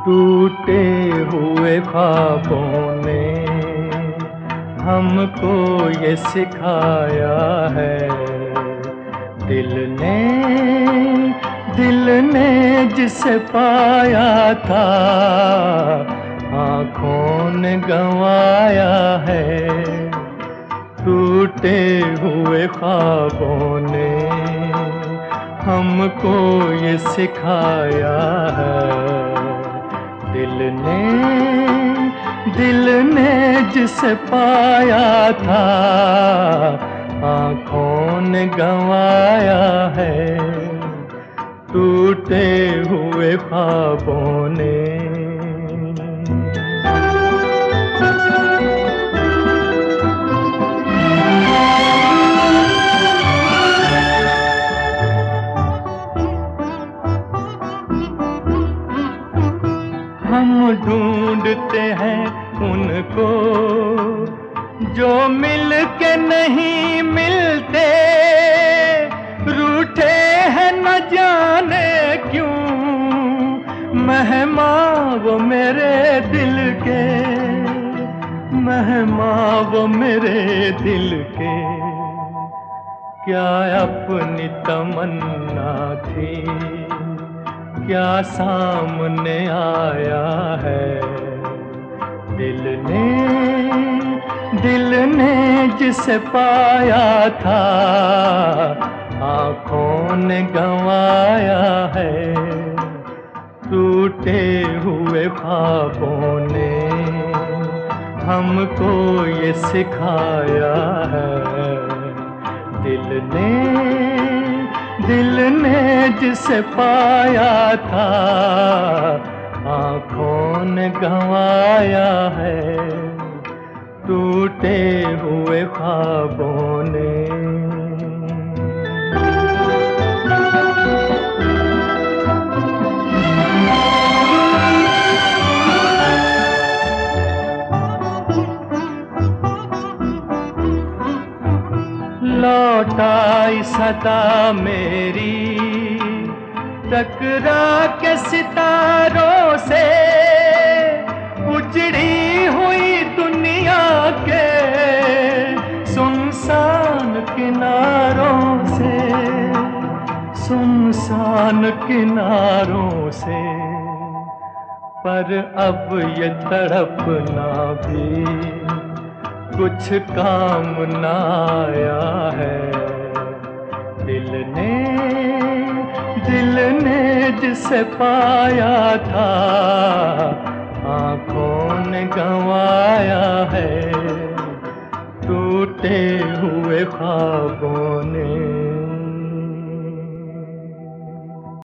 टूटे हुए ख्वाबों ने हमको ये सिखाया है। दिल ने जिसे पाया था आँखों ने गंवाया है। टूटे हुए ख्वाबों ने हमको ये सिखाया है। दिल ने जिसे पाया था आँखों ने गंवाया है। टूटे हुए ख्वाबों ने। हम ढूंढते हैं उनको जो मिल के नहीं मिलते। रूठे हैं न जाने क्यों मेहमान वो मेरे दिल के, मेहमान वो मेरे दिल के। क्या अपनी तमन्ना थी क्या सामने आया है। दिल ने जिसे पाया था आँखों ने गंवाया है। टूटे हुए ख्वाबों ने हमको ये सिखाया है। दिल ने जिसे पाया था आँखों ने गंवाया है। टूटे हुए ख्वाबों ने। लौट आई सदा मेरी टकरा के सितारों से। उजड़ी हुई दुनिया के सुनसान किनारों से, सुनसान किनारों से। पर अब ये तड़पना भी कुछ काम न आया है। दिल ने जिसे पाया था आँखों ने गंवाया है। टूटे हुए ख्वाबों ने।